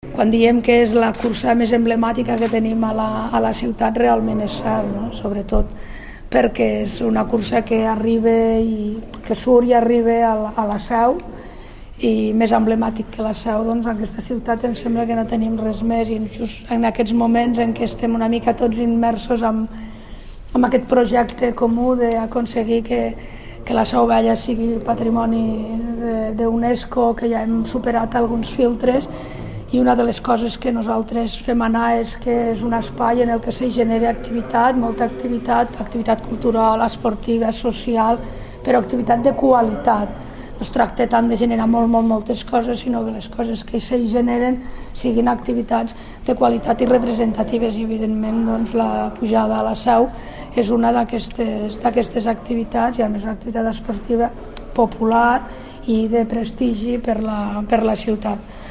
quan diem que és la cursa més emblemàtica que tenim a la ciutat, realment és cert, no? Sobretot perquè és una cursa que surt i arriba a la Seu, i més emblemàtic que la Seu, doncs en aquesta ciutat em sembla que no tenim res més, i just en aquests moments en què estem una mica tots immersos amb aquest projecte comú d'aconseguir que la Seu Vella sigui patrimoni d'UNESCO, que ja hem superat alguns filtres, i una de les coses que nosaltres fem anar és que és un espai en el que se genera activitat, molta activitat cultural, esportiva, social, però activitat de qualitat. No es tracta tant de generar moltes coses, sinó que les coses que s'hi generen siguin activitats de qualitat i representatives, i evidentment doncs, la pujada a la Seu és una d'aquestes activitats, i a més una activitat esportiva popular i de prestigi per la ciutat.